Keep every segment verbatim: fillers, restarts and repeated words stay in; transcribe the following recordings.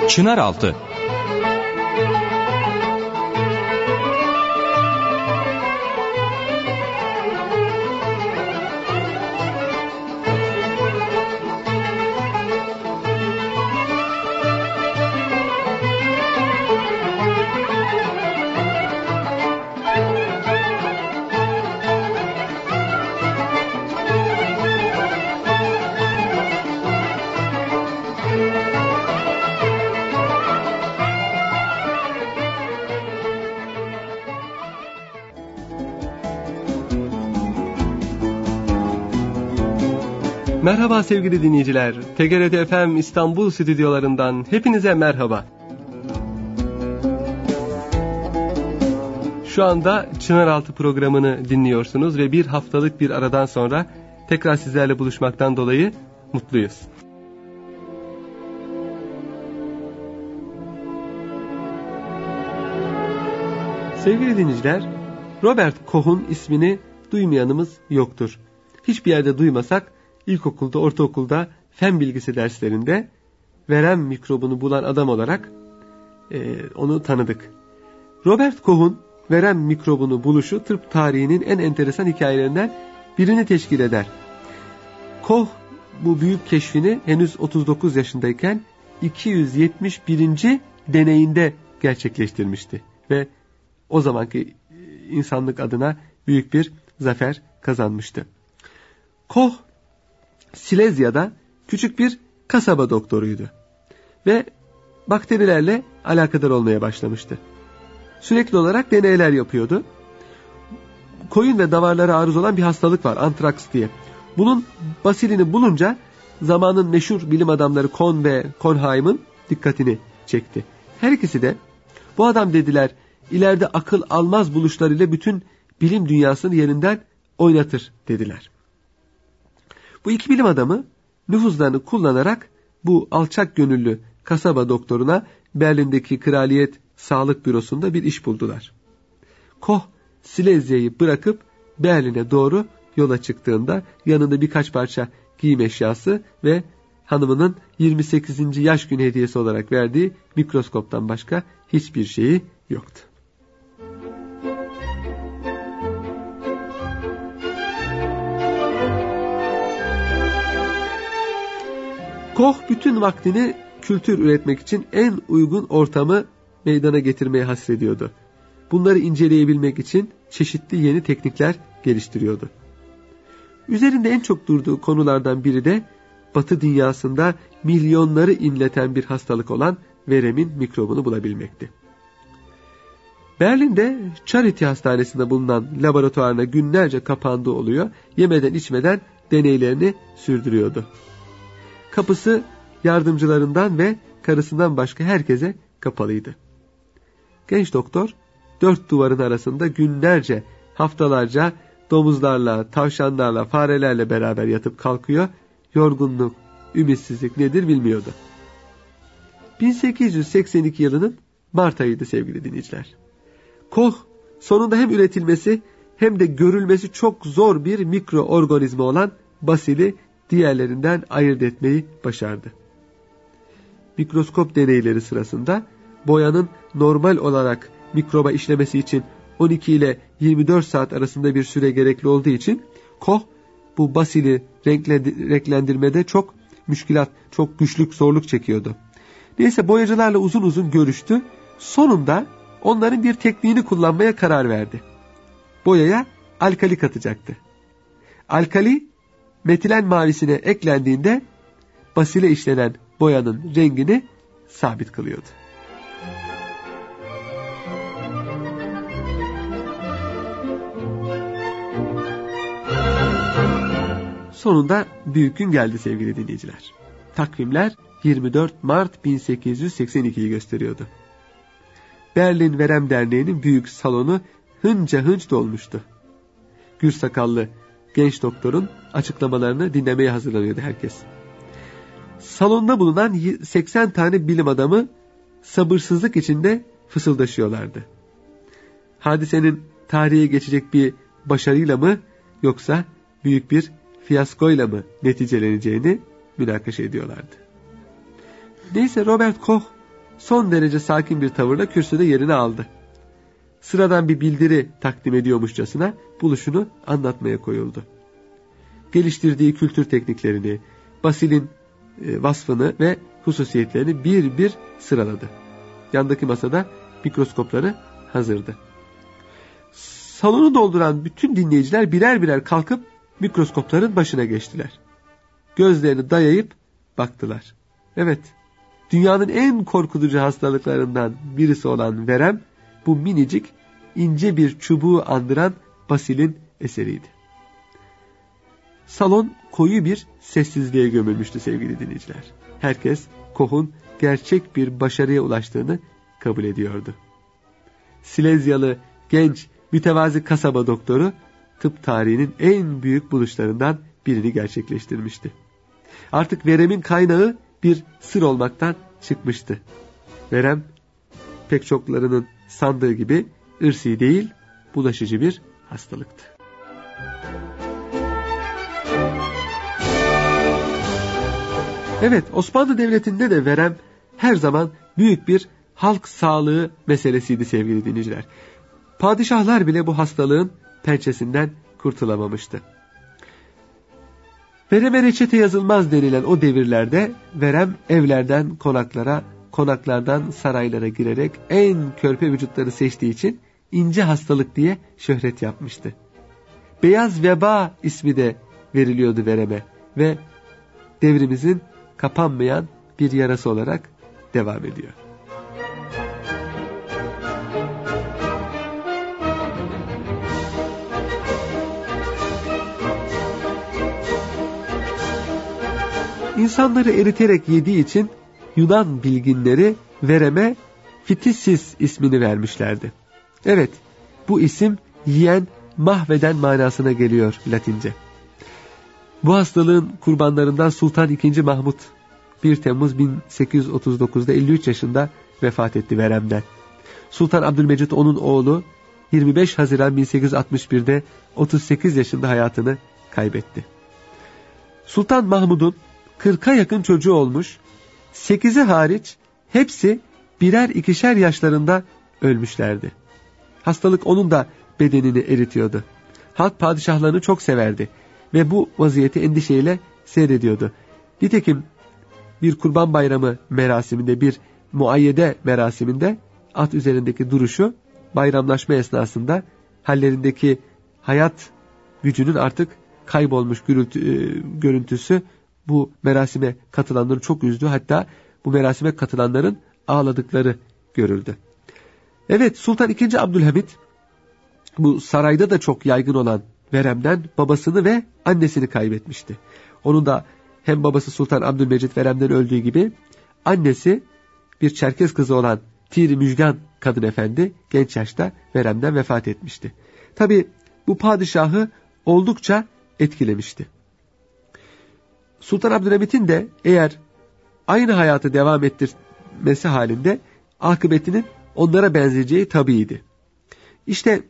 Çınaraltı. Merhaba sevgili dinleyiciler. T G R T F M İstanbul stüdyolarından hepinize merhaba. Şu anda Çınaraltı programını dinliyorsunuz ve bir haftalık bir aradan sonra tekrar sizlerle buluşmaktan dolayı mutluyuz. Sevgili dinleyiciler, Robert Koch'un ismini duymayanımız yoktur. Hiçbir yerde duymasak İlkokulda, ortaokulda, fen bilgisi derslerinde verem mikrobunu bulan adam olarak e, onu tanıdık. Robert Koch'un verem mikrobunu buluşu tıp tarihinin en enteresan hikayelerinden birini teşkil eder. Koch bu büyük keşfini henüz otuz dokuz yaşındayken iki yüz yetmiş birinci deneyinde gerçekleştirmişti ve o zamanki insanlık adına büyük bir zafer kazanmıştı. Koch Silezya'da küçük bir kasaba doktoruydu ve bakterilerle alakadar olmaya başlamıştı. Sürekli olarak deneyler yapıyordu. Koyun ve davarlara arız olan bir hastalık var, antraks diye. Bunun basilini bulunca zamanın meşhur bilim adamları Kohn ve Kornheim'ın dikkatini çekti. Her ikisi de bu adam dediler ileride akıl almaz buluşlarıyla bütün bilim dünyasını yerinden oynatır dediler. Bu iki bilim adamı nüfuzlarını kullanarak bu alçak gönüllü kasaba doktoruna Berlin'deki Kraliyet Sağlık Bürosu'nda bir iş buldular. Koch Silezya'yı bırakıp Berlin'e doğru yola çıktığında yanında birkaç parça giyim eşyası ve hanımının yirmi sekizinci yaş günü hediyesi olarak verdiği mikroskoptan başka hiçbir şeyi yoktu. Koch bütün vaktini kültür üretmek için en uygun ortamı meydana getirmeye hasrediyordu. Bunları inceleyebilmek için çeşitli yeni teknikler geliştiriyordu. Üzerinde en çok durduğu konulardan biri de Batı dünyasında milyonları inleten bir hastalık olan veremin mikrobunu bulabilmekti. Berlin'de Charity Hastanesi'nde bulunan laboratuvarına günlerce kapandığı oluyor, yemeden içmeden deneylerini sürdürüyordu. Kapısı yardımcılarından ve karısından başka herkese kapalıydı. Genç doktor dört duvarın arasında günlerce, haftalarca domuzlarla, tavşanlarla, farelerle beraber yatıp kalkıyor, yorgunluk, ümitsizlik nedir bilmiyordu. bin sekiz yüz seksen iki yılının Mart ayıydı sevgili dinleyiciler. Koch sonunda hem üretilmesi hem de görülmesi çok zor bir mikroorganizma olan basili diğerlerinden ayırt etmeyi başardı. Mikroskop deneyleri sırasında boyanın normal olarak mikroba işlemesi için on iki ile yirmi dört saat arasında bir süre gerekli olduğu için Koch bu basili renklendirmede çok müşkilat, çok güçlük, zorluk çekiyordu. Neyse boyacılarla uzun uzun görüştü. Sonunda onların bir tekniğini kullanmaya karar verdi. Boyaya alkali katacaktı. Alkali metilen mavisine eklendiğinde basile işlenen boyanın rengini sabit kılıyordu. Sonunda büyük gün geldi sevgili dinleyiciler. Takvimler yirmi dört Mart bin sekiz yüz seksen iki'yi gösteriyordu. Berlin Verem Derneği'nin büyük salonu hınca hınç dolmuştu. Gür sakallı genç doktorun açıklamalarını dinlemeye hazırlanıyordu herkes. Salonda bulunan seksen tane bilim adamı sabırsızlık içinde fısıldaşıyorlardı. Hadisenin tarihe geçecek bir başarıyla mı yoksa büyük bir fiyaskoyla mı neticeleneceğini münakaşa ediyorlardı. Neyse Robert Koch son derece sakin bir tavırla kürsüde yerini aldı. Sıradan bir bildiri takdim ediyormuşçasına buluşunu anlatmaya koyuldu. Geliştirdiği kültür tekniklerini, Basil'in e, vasfını ve hususiyetlerini bir bir sıraladı. Yandaki masada mikroskopları hazırdı. Salonu dolduran bütün dinleyiciler birer birer kalkıp mikroskopların başına geçtiler. Gözlerini dayayıp baktılar. Evet, dünyanın en korkutucu hastalıklarından birisi olan verem, bu minicik, ince bir çubuğu andıran Basil'in eseriydi. Salon koyu bir sessizliğe gömülmüştü sevgili dinleyiciler. Herkes Koch'un gerçek bir başarıya ulaştığını kabul ediyordu. Silezyalı genç mütevazi kasaba doktoru tıp tarihinin en büyük buluşlarından birini gerçekleştirmişti. Artık veremin kaynağı bir sır olmaktan çıkmıştı. Verem pek çoklarının sandığı gibi ırsi değil, bulaşıcı bir hastalıktı. Evet, Osmanlı Devleti'nde de verem her zaman büyük bir halk sağlığı meselesiydi sevgili dinleyiciler. Padişahlar bile bu hastalığın pençesinden kurtulamamıştı. Vereme reçete yazılmaz denilen o devirlerde verem evlerden konaklara, konaklardan saraylara girerek en körpe vücutları seçtiği için ince hastalık diye şöhret yapmıştı. Beyaz veba ismi de veriliyordu vereme ve devrimizin kapanmayan bir yarası olarak devam ediyor. İnsanları eriterek yediği için Yunan bilginleri vereme fitisis ismini vermişlerdi. Evet, bu isim yiyen, mahveden manasına geliyor Latince. Bu hastalığın kurbanlarından Sultan ikinci. Mahmut bir Temmuz bin sekiz yüz otuz dokuz'da elli üç yaşında vefat etti veremden. Sultan Abdülmecit onun oğlu yirmi beş Haziran bin sekiz yüz altmış bir'de otuz sekiz yaşında hayatını kaybetti. Sultan Mahmud'un kırka yakın çocuğu olmuş, sekizi hariç hepsi birer ikişer yaşlarında ölmüşlerdi. Hastalık onun da bedenini eritiyordu. Halk padişahlarını çok severdi ve bu vaziyeti endişeyle seyrediyordu. Nitekim bir kurban bayramı merasiminde, bir muayyede merasiminde at üzerindeki duruşu bayramlaşma esnasında hallerindeki hayat gücünün artık kaybolmuş gürültü, görüntüsü bu merasime katılanları çok üzdü. Hatta bu merasime katılanların ağladıkları görüldü. Evet, Sultan ikinci. Abdülhamit bu sarayda da çok yaygın olan veremden babasını ve annesini kaybetmişti. Onun da hem babası Sultan Abdülmecit veremden öldüğü gibi annesi bir Çerkez kızı olan Tir Müjgan kadın efendi genç yaşta veremden vefat etmişti. Tabi bu padişahı oldukça etkilemişti. Sultan Abdülhamit'in de eğer aynı hayatı devam ettirmesi halinde akıbetinin onlara benzeyeceği tabiiydi. İşte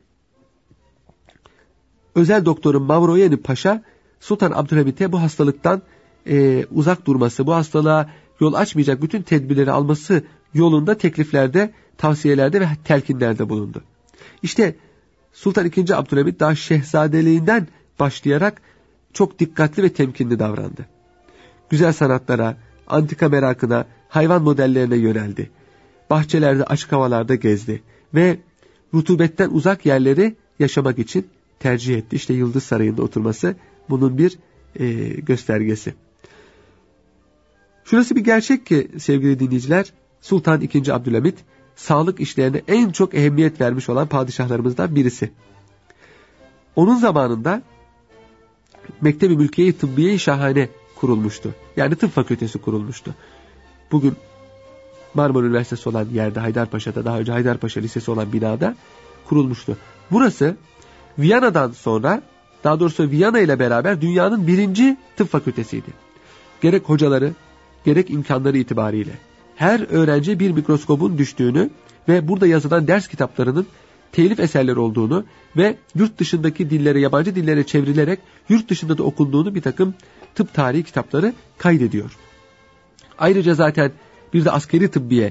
özel doktorun Mavroyeni Paşa Sultan Abdülhamit'e bu hastalıktan e, uzak durması, bu hastalığa yol açmayacak bütün tedbirleri alması yolunda tekliflerde, tavsiyelerde ve telkinlerde bulundu. İşte Sultan ikinci. Abdülhamit daha şehzadeliğinden başlayarak çok dikkatli ve temkinli davrandı. Güzel sanatlara, antika merakına, hayvan modellerine yöneldi. Bahçelerde, açık havalarda gezdi ve rutubetten uzak yerleri yaşamak için tercih etti. İşte Yıldız Sarayı'nda oturması bunun bir e, göstergesi. Şurası bir gerçek ki sevgili dinleyiciler, Sultan ikinci. Abdülhamit sağlık işlerine en çok ehemmiyet vermiş olan padişahlarımızdan birisi. Onun zamanında Mektebi Mülkiye-i Tıbbiye-i Şahane kurulmuştu. Yani tıp fakültesi kurulmuştu. Bugün Marmara Üniversitesi olan yerde, Haydarpaşa'da, daha önce Haydarpaşa Lisesi olan binada kurulmuştu. Burası Viyana'dan sonra, daha doğrusu Viyana ile beraber dünyanın birinci tıp fakültesiydi. Gerek hocaları, gerek imkanları itibariyle her öğrenci bir mikroskobun düştüğünü ve burada yazılan ders kitaplarının telif eserleri olduğunu ve yurt dışındaki dillere, yabancı dillere çevrilerek yurt dışında da okunduğunu bir takım tıp tarihi kitapları kaydediyor. Ayrıca zaten bir de askeri tıbbiye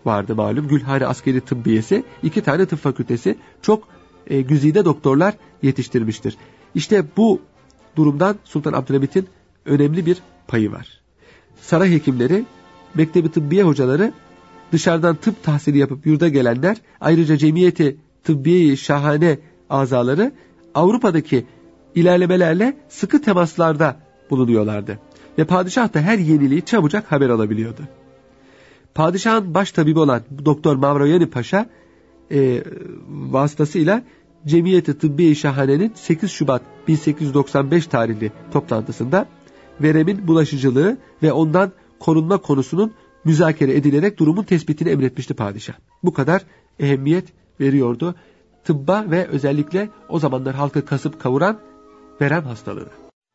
vardı malum. Gülhane Askeri Tıbbiyesi, iki tane tıp fakültesi, çok e, güzide doktorlar yetiştirmiştir. İşte bu durumdan Sultan Abdülhamit'in önemli bir payı var. Saray hekimleri, Mektebi Tıbbiye hocaları, dışarıdan tıp tahsili yapıp yurda gelenler, ayrıca Cemiyeti Tıbbiye-i Şahane azaları Avrupa'daki ilerlemelerle sıkı temaslarda bulunuyorlardı. Ve padişah da her yeniliği çabucak haber alabiliyordu. Padişahın baş tabibi olan Doktor Mavroyani Paşa e, vasıtasıyla Cemiyeti Tıbbiye-i Şahane'nin sekiz Şubat bin sekiz yüz doksan beş tarihli toplantısında veremin bulaşıcılığı ve ondan korunma konusunun müzakere edilerek durumun tespitini emretmişti padişah. Bu kadar ehemmiyet veriyordu tıbba ve özellikle o zamanlar halkı kasıp kavuran verem hastalığına.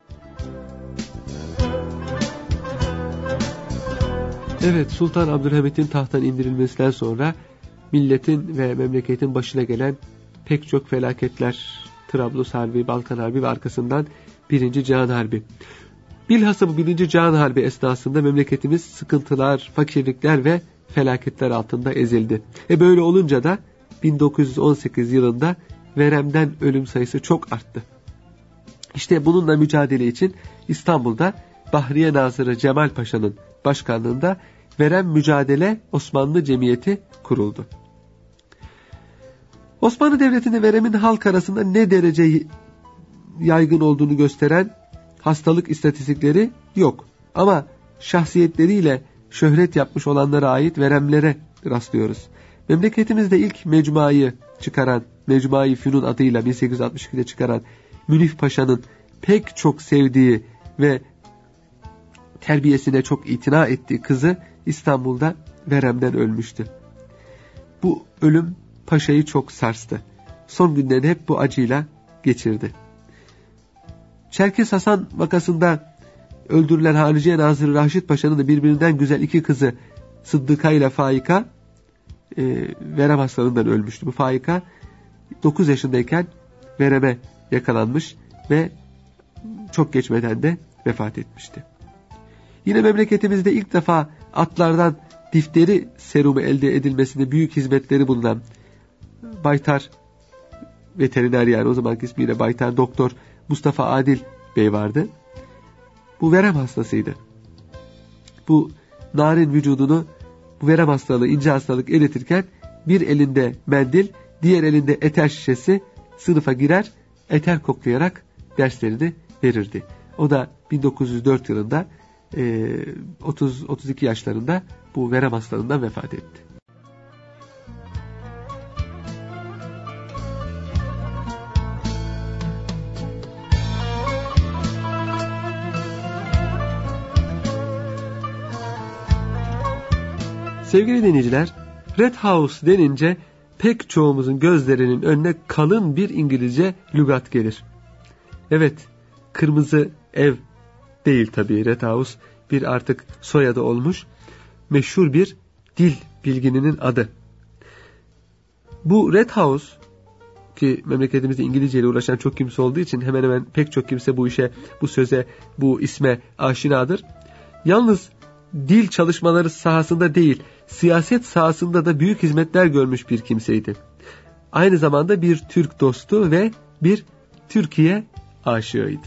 Evet, Sultan Abdülhamit'in tahttan indirilmesinden sonra milletin ve memleketin başına gelen pek çok felaketler, Trablus Harbi, Balkan Harbi ve arkasından Birinci Cihan Harbi. Bilhassa bu Birinci Cihan Harbi esnasında memleketimiz sıkıntılar, fakirlikler ve felaketler altında ezildi. E böyle olunca da bin dokuz yüz on sekiz yılında veremden ölüm sayısı çok arttı. İşte bununla mücadele için İstanbul'da Bahriye Nazırı Cemal Paşa'nın başkanlığında Verem Mücadele Osmanlı Cemiyeti kuruldu. Osmanlı Devleti'nde veremin halk arasında ne derece yaygın olduğunu gösteren hastalık istatistikleri yok. Ama şahsiyetleriyle şöhret yapmış olanlara ait veremlere rastlıyoruz. Memleketimizde ilk mecmuayı çıkaran, Mecmuayı Fünun adıyla bin sekiz yüz altmış ikide çıkaran Münif Paşa'nın pek çok sevdiği ve terbiyesine çok itina ettiği kızı İstanbul'da veremden ölmüştü. Bu ölüm Paşa'yı çok sarstı. Son günlerini hep bu acıyla geçirdi. Çerkes Hasan vakasında öldürülen Hariciye Nazırı Raşit Paşa'nın da birbirinden güzel iki kızı Sıddıka ile Faika e, verem hastalığından ölmüştü. Bu Faika dokuz yaşındayken vereme yakalanmış ve çok geçmeden de vefat etmişti. Yine memleketimizde ilk defa atlardan difteri serumu elde edilmesinde büyük hizmetleri bulunan Baytar veteriner, yani o zamanki ismiyle Baytar Doktor Mustafa Adil Bey vardı. Bu verem hastasıydı. Bu narin vücudunu bu verem hastalığı, ince hastalık eritirken bir elinde mendil, diğer elinde eter şişesi sınıfa girer, eter koklayarak derslerini verirdi. O da bin dokuz yüz dört yılında otuz otuz iki yaşlarında bu verem hastalığından vefat etti. Sevgili dinleyiciler, Red House denince pek çoğumuzun gözlerinin önüne kalın bir İngilizce lügat gelir. Evet, kırmızı ev değil tabii, Red House bir artık soyadı olmuş, meşhur bir dil bilgininin adı. Bu Red House, ki memleketimizde İngilizce ile uğraşan çok kimse olduğu için hemen hemen pek çok kimse bu işe, bu söze, bu isme aşinadır. Yalnız dil çalışmaları sahasında değil, siyaset sahasında da büyük hizmetler görmüş bir kimseydi. Aynı zamanda bir Türk dostu ve bir Türkiye aşığıydı.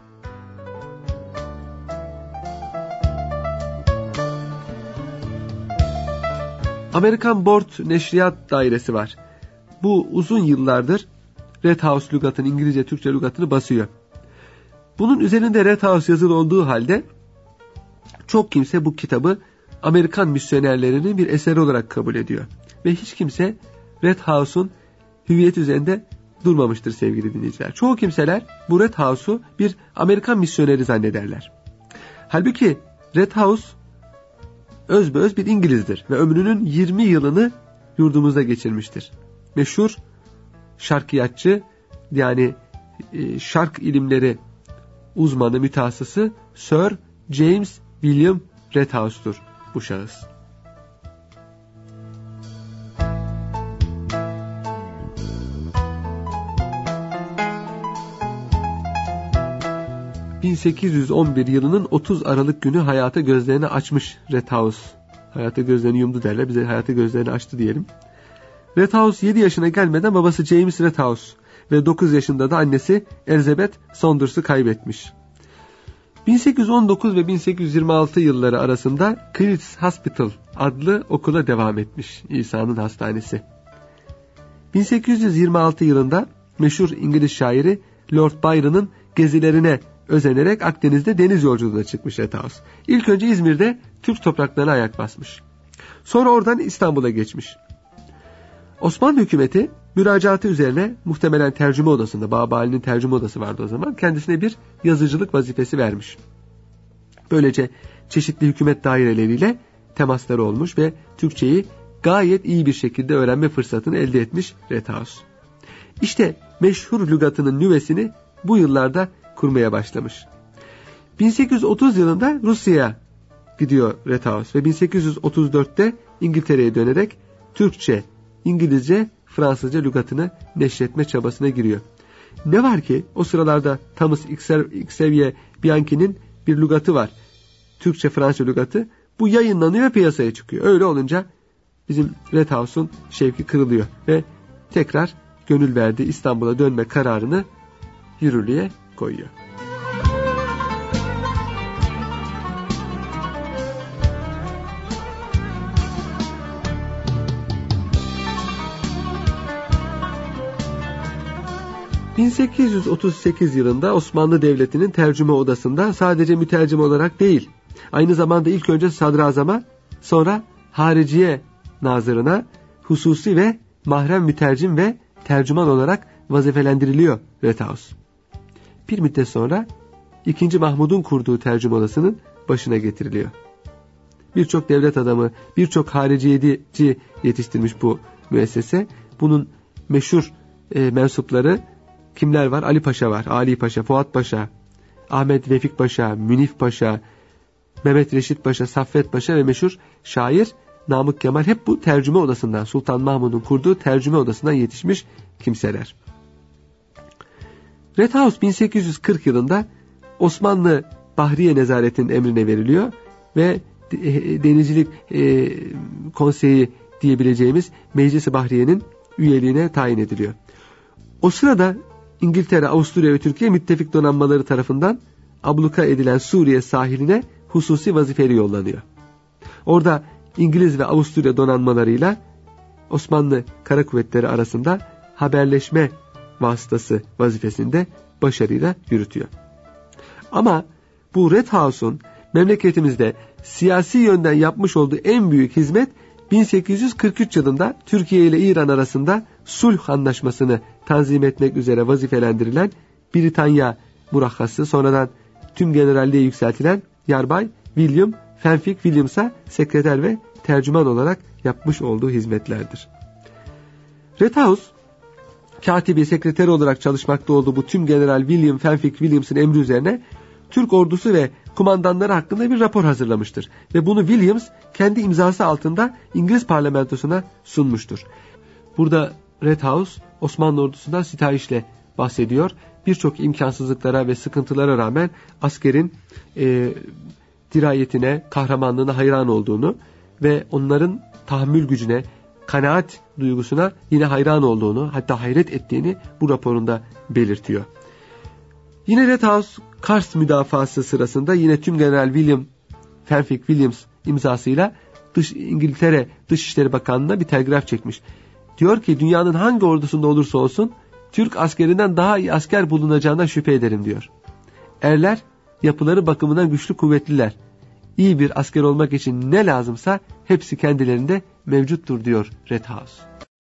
Amerikan Board Neşriyat Dairesi var. Bu uzun yıllardır Red House lügatını, İngilizce Türkçe lügatını basıyor. Bunun üzerinde Red House yazılı olduğu halde çok kimse bu kitabı Amerikan misyonerlerinin bir eseri olarak kabul ediyor. Ve hiç kimse Red House'un hüviyet üzerinde durmamıştır sevgili dinleyiciler. Çoğu kimseler bu Red House'u bir Amerikan misyoneri zannederler. Halbuki Red House özbeöz bir İngilizdir ve ömrünün yirmi yılını yurdumuzda geçirmiştir. Meşhur şarkiyatçı, yani e, şark ilimleri uzmanı, mütehassısı Sir James William Red House'tur bu şahıs. bin sekiz yüz on bir yılının otuz Aralık günü hayata gözlerini açmış Red House Hayata gözlerini yumdu derler. Bize hayata gözlerini açtı diyelim. Red-House yedi yaşına gelmeden babası James Red-House ve dokuz yaşında da annesi Elizabeth Saunders'ı kaybetmiş. bin sekiz yüz on dokuz ve bin sekiz yüz yirmi altı yılları arasında Christ's Hospital adlı okula devam etmiş, İsa'nın hastanesi. bin sekiz yüz yirmi altı yılında meşhur İngiliz şairi Lord Byron'ın gezilerine özenerek Akdeniz'de deniz yolculuğuna çıkmış Red-House. İlk önce İzmir'de Türk topraklarına ayak basmış. Sonra oradan İstanbul'a geçmiş. Osmanlı hükümeti müracaatı üzerine muhtemelen tercüme odasında, Babali'nin tercüme odası vardı o zaman, kendisine bir yazıcılık vazifesi vermiş. Böylece çeşitli hükümet daireleriyle temasları olmuş ve Türkçeyi gayet iyi bir şekilde öğrenme fırsatını elde etmiş Red-House. İşte meşhur lügatının nüvesini bu yıllarda kurmaya başlamış. bin sekiz yüz otuz yılında Rusya'ya gidiyor Red-House ve bin sekiz yüz otuz dörtte İngiltere'ye dönerek Türkçe, İngilizce, Fransızca lügatını neşretme çabasına giriyor. Ne var ki o sıralarda Thomas Xavier Bianchi'nin bir lügatı var. Türkçe, Fransızca lügatı. Bu yayınlanıyor, piyasaya çıkıyor. Öyle olunca bizim Red-House'un şevki kırılıyor ve tekrar gönül verdiği İstanbul'a dönme kararını yürürlüğe koyuyor. bin sekiz yüz otuz sekiz yılında Osmanlı Devleti'nin tercüme odasında sadece mütercim olarak değil, aynı zamanda ilk önce sadrazama, sonra hariciye nazırına hususi ve mahrem mütercim ve tercüman olarak vazifelendiriliyor Red-House. Bir müddet sonra ikinci. Mahmud'un kurduğu tercüme odasının başına getiriliyor. Birçok devlet adamı, birçok hariciyeci yetiştirmiş bu müessese. Bunun meşhur e, mensupları kimler var? Ali Paşa var, Ali Paşa, Fuat Paşa, Ahmet Vefik Paşa, Münif Paşa, Mehmet Reşit Paşa, Saffet Paşa ve meşhur şair Namık Kemal, hep bu tercüme odasından, Sultan Mahmud'un kurduğu tercüme odasından yetişmiş kimseler. Red-House bin sekiz yüz kırk yılında Osmanlı Bahriye Nezaretinin emrine veriliyor ve Denizcilik e, Konseyi diyebileceğimiz Meclis-i Bahriye'nin üyeliğine tayin ediliyor. O sırada İngiltere, Avusturya ve Türkiye müttefik donanmaları tarafından abluka edilen Suriye sahiline hususi vazifeli yollanıyor. Orada İngiliz ve Avusturya donanmalarıyla Osmanlı Kara Kuvvetleri arasında haberleşme vasıtası vazifesinde başarıyla yürütüyor. Ama bu Red-House'un memleketimizde siyasi yönden yapmış olduğu en büyük hizmet bin sekiz yüz kırk üç yılında Türkiye ile İran arasında sulh anlaşmasını tanzim etmek üzere vazifelendirilen Britanya murahhası, sonradan tüm generalliğe yükseltilen Yarbay William Fenwick Williams'a sekreter ve tercüman olarak yapmış olduğu hizmetlerdir. Red-House, katibi, sekreteri olarak çalışmakta olduğu bu tüm General William Fenwick Williams'ın emri üzerine Türk ordusu ve kumandanları hakkında bir rapor hazırlamıştır. Ve bunu Williams kendi imzası altında İngiliz parlamentosuna sunmuştur. Burada Red-House Osmanlı ordusundan sitayişle bahsediyor. Birçok imkansızlıklara ve sıkıntılara rağmen askerin e, dirayetine, kahramanlığına hayran olduğunu ve onların tahammül gücüne, kanaat duygusuna yine hayran olduğunu, hatta hayret ettiğini bu raporunda belirtiyor. Yine Red-House Kars müdafası sırasında yine tüm General William Fenwick Williams imzasıyla Dış İngiltere Dışişleri Bakanlığı'na bir telgraf çekmiş. Diyor ki dünyanın hangi ordusunda olursa olsun Türk askerinden daha iyi asker bulunacağına şüphe ederim diyor. Erler yapıları bakımından güçlü, kuvvetliler. İyi bir asker olmak için ne lazımsa hepsi kendilerinde mevcuttur diyor Red-House.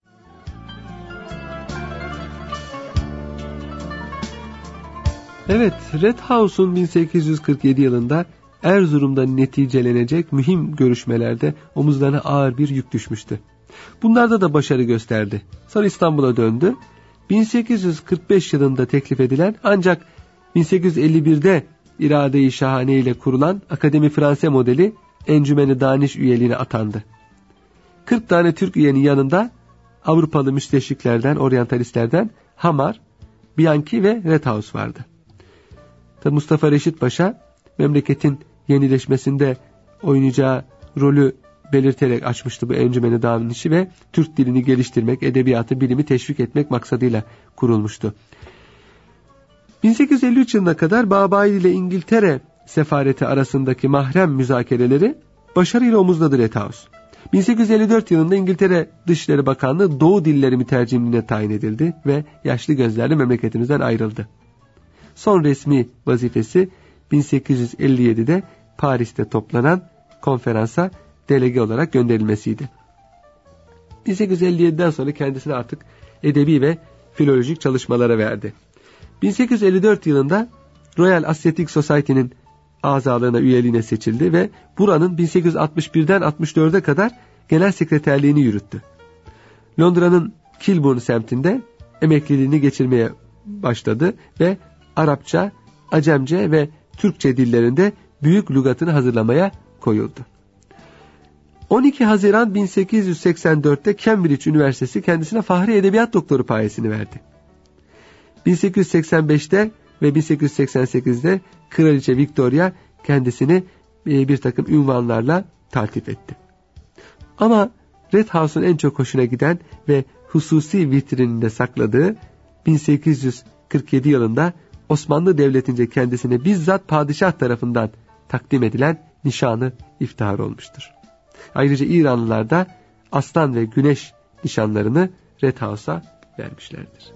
Evet, Red-House'un bin sekiz yüz kırk yedi yılında Erzurum'da neticelenecek mühim görüşmelerde omuzlarına ağır bir yük düşmüştü. Bunlarda da başarı gösterdi. Sonra İstanbul'a döndü. bin sekiz yüz kırk beş yılında teklif edilen ancak bin sekiz yüz elli birde irade-i şahane ile kurulan Akademi Franse modeli Encümeni Daniş üyeliğine atandı. kırk tane Türk üyenin yanında Avrupalı müsteşriklerden, oryantalistlerden Hamar, Bianchi ve Red-House vardı. Tabi Mustafa Reşit Paşa memleketin yenileşmesinde oynayacağı rolü belirterek açmıştı bu encümeni davranışı ve Türk dilini geliştirmek, edebiyatı, bilimi teşvik etmek maksadıyla kurulmuştu. bin sekiz yüz elli üç yılına kadar Babail ile İngiltere sefareti arasındaki mahrem müzakereleri başarıyla omuzladı Red House. bin sekiz yüz elli dört yılında İngiltere Dışişleri Bakanlığı Doğu Dilleri Mütercimliğine tayin edildi ve yaşlı gözlerle memleketimizden ayrıldı. Son resmi vazifesi bin sekiz yüz elli yedide Paris'te toplanan konferansa delege olarak gönderilmesiydi. bin sekiz yüz elli yediden sonra kendisini artık edebi ve filolojik çalışmalara verdi. bin sekiz yüz elli dört yılında Royal Asiatic Society'nin azalığına, üyeliğine seçildi ve buranın bin sekiz yüz altmış birden altmış dörde kadar genel sekreterliğini yürüttü. Londra'nın Kilburn semtinde emekliliğini geçirmeye başladı ve Arapça, Acemce ve Türkçe dillerinde büyük lügatını hazırlamaya koyuldu. on iki Haziran bin sekiz yüz seksen dörtte Cambridge Üniversitesi kendisine Fahri Edebiyat Doktoru payesini verdi. bin sekiz yüz seksen beşte ve bin sekiz yüz seksen sekizde Kraliçe Victoria kendisini bir takım ünvanlarla taltif etti. Ama Red House'un en çok hoşuna giden ve hususi vitrininde sakladığı bin sekiz yüz kırk yedi yılında Osmanlı Devleti'nce kendisine bizzat padişah tarafından takdim edilen nişanı iftihar olmuştur. Ayrıca İranlılar da aslan ve güneş nişanlarını Red House'a vermişlerdir.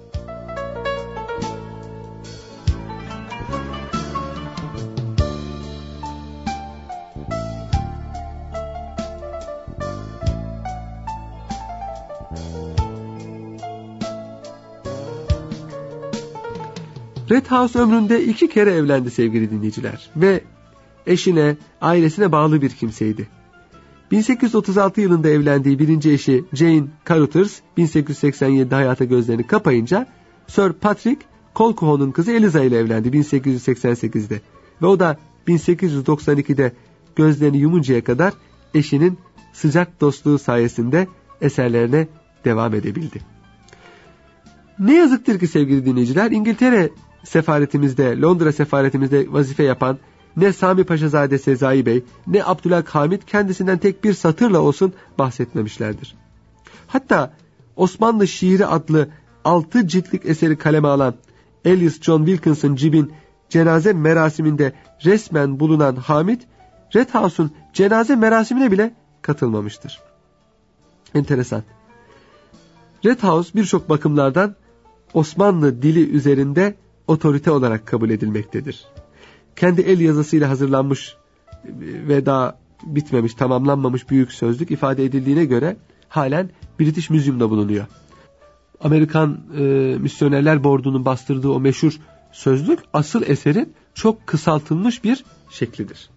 Red House ömründe iki kere evlendi sevgili dinleyiciler ve eşine, ailesine bağlı bir kimseydi. bin sekiz yüz otuz altı yılında evlendiği birinci eşi Jane Carruthers bin sekiz yüz seksen yedide hayata gözlerini kapayınca Sir Patrick Colquhoun'un kızı Eliza ile evlendi bin sekiz yüz seksen sekizde ve o da bin sekiz yüz doksan ikide gözlerini yumuncaya kadar eşinin sıcak dostluğu sayesinde eserlerine devam edebildi. Ne yazıktır ki sevgili dinleyiciler, İngiltere sefaretimizde, Londra sefaretimizde vazife yapan ne Sami Paşazade Sezai Bey, ne Abdülhamit kendisinden tek bir satırla olsun bahsetmemişlerdir. Hatta Osmanlı Şiiri adlı altı ciltlik eseri kaleme alan Elias John Wilkinson Gibb'in cenaze merasiminde resmen bulunan Hamit, Red House'un cenaze merasimine bile katılmamıştır. Enteresan. Red House birçok bakımlardan Osmanlı dili üzerinde otorite olarak kabul edilmektedir. Kendi el yazısıyla hazırlanmış ve daha bitmemiş, tamamlanmamış büyük sözlük ifade edildiğine göre halen British Museum'da bulunuyor. Amerikan e, Misyonerler Board'unun bastırdığı o meşhur sözlük asıl eserin çok kısaltılmış bir şeklidir.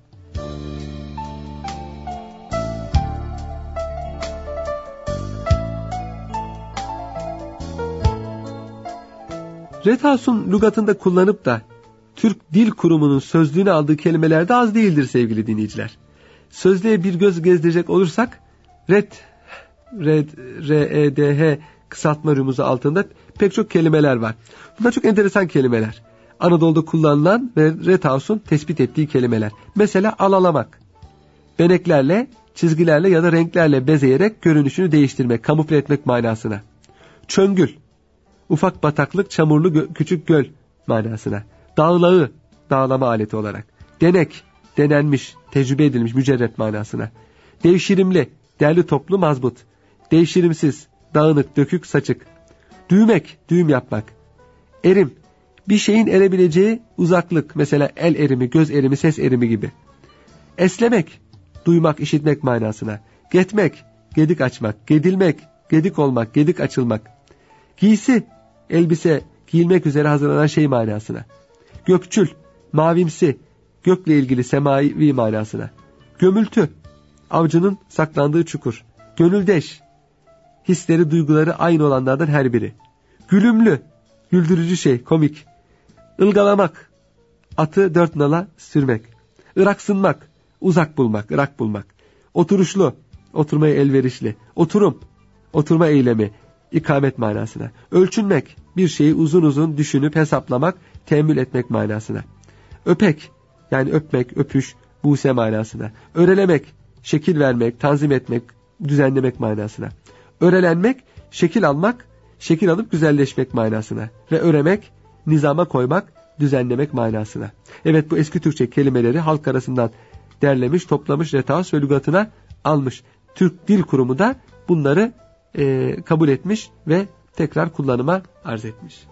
Red House'un lügatında kullanıp da Türk Dil Kurumu'nun sözlüğüne aldığı kelimeler de az değildir sevgili dinleyiciler. Sözlüğe bir göz gezdirecek olursak Red, Red, R E D H kısaltma rumuzu altında pek çok kelimeler var. Bunlar çok enteresan kelimeler. Anadolu'da kullanılan ve Red House'un tespit ettiği kelimeler. Mesela alalamak. Beneklerle, çizgilerle ya da renklerle bezeyerek görünüşünü değiştirmek, kamufle etmek manasına. Çöngül. Ufak bataklık, çamurlu gö- küçük göl manasına. Dağlağı, dağlama aleti olarak. Denek, denenmiş, tecrübe edilmiş, mücerret manasına. Devşirimli, derli toplu, mazbut. Devşirimsiz, dağınık, dökük, saçık. Düğmek, düğüm yapmak. Erim, bir şeyin erebileceği uzaklık, mesela el erimi, göz erimi, ses erimi gibi. Eslemek, duymak, işitmek manasına. Getmek, gedik açmak. Gedilmek, gedik olmak, gedik açılmak. Giysi, elbise, giyilmek üzere hazırlanan şey manasına. Gökçül, mavimsi, gökle ilgili semavi manasına. Gömültü, avcının saklandığı çukur. Gönüldeş, hisleri, duyguları aynı olanlardan her biri. Gülümlü, güldürücü şey, komik. Ilgalamak, atı dört nala sürmek. Iraksınmak, uzak bulmak, ırak bulmak. Oturuşlu, oturmaya elverişli. Oturum, oturma eylemi, ikamet manasına. Ölçünmek, bir şeyi uzun uzun düşünüp hesaplamak, teemmül etmek manasına. Öpek, yani öpmek, öpüş, buse manasına. Örelemek, şekil vermek, tanzim etmek, düzenlemek manasına. Örelenmek, şekil almak, şekil alıp güzelleşmek manasına. Ve öremek, nizama koymak, düzenlemek manasına. Evet, bu eski Türkçe kelimeleri halk arasından derlemiş, toplamış, Retaus ve lügatına almış. Türk Dil Kurumu da bunları e, kabul etmiş ve tekrar kullanıma arz etmiş.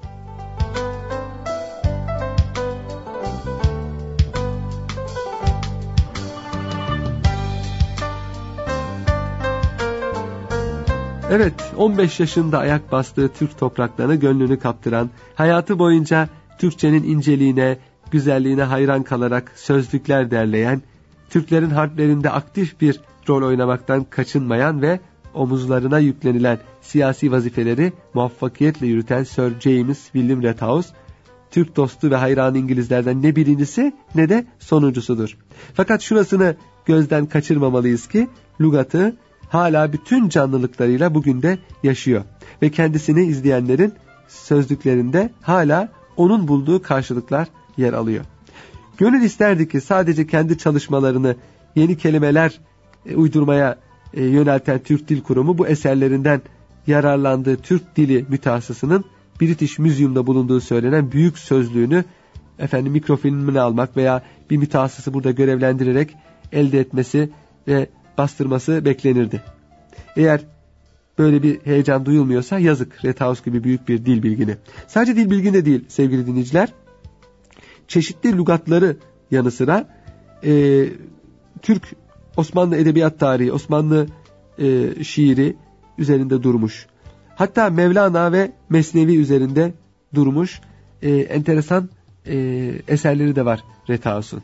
Evet, on beş yaşında ayak bastığı Türk topraklarına gönlünü kaptıran, hayatı boyunca Türkçenin inceliğine, güzelliğine hayran kalarak sözlükler derleyen, Türklerin harplerinde aktif bir rol oynamaktan kaçınmayan ve omuzlarına yüklenilen siyasi vazifeleri muvaffakiyetle yürüten Sir James William Retaus, Türk dostu ve hayranı İngilizlerden ne birincisi ne de sonuncusudur. Fakat şurasını gözden kaçırmamalıyız ki, lügatı hala bütün canlılıklarıyla bugün de yaşıyor. Ve kendisini izleyenlerin sözlüklerinde hala onun bulduğu karşılıklar yer alıyor. Gönül isterdi ki sadece kendi çalışmalarını yeni kelimeler e, uydurmaya e, yönelten Türk Dil Kurumu bu eserlerinden yararlandığı Türk Dili mütehassısının British Museum'da bulunduğu söylenen büyük sözlüğünü efendim mikrofilmini almak veya bir mütehassısı burada görevlendirerek elde etmesi ve bastırması beklenirdi. Eğer böyle bir heyecan duyulmuyorsa yazık Retaus gibi büyük bir dil bilgini. Sadece dil bilgini de değil sevgili dinleyiciler. Çeşitli lügatları yanı sıra e, Türk Osmanlı edebiyat tarihi, Osmanlı e, şiiri üzerinde durmuş. Hatta Mevlana ve Mesnevi üzerinde durmuş e, enteresan e, eserleri de var Retaus'un.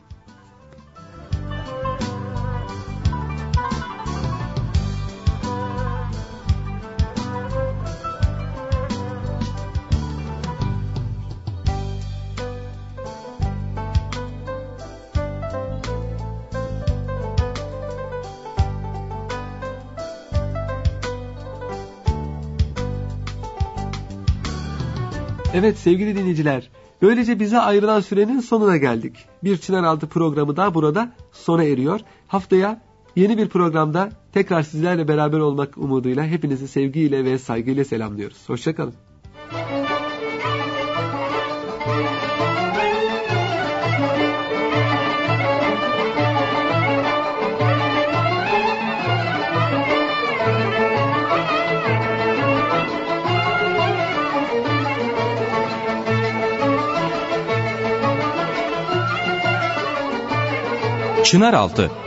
Evet sevgili dinleyiciler, böylece bize ayrılan sürenin sonuna geldik. Bir Çınaraltı programı da burada sona eriyor. Haftaya yeni bir programda tekrar sizlerle beraber olmak umuduyla hepinizi sevgiyle ve saygıyla selamlıyoruz. Hoşçakalın. Çınaraltı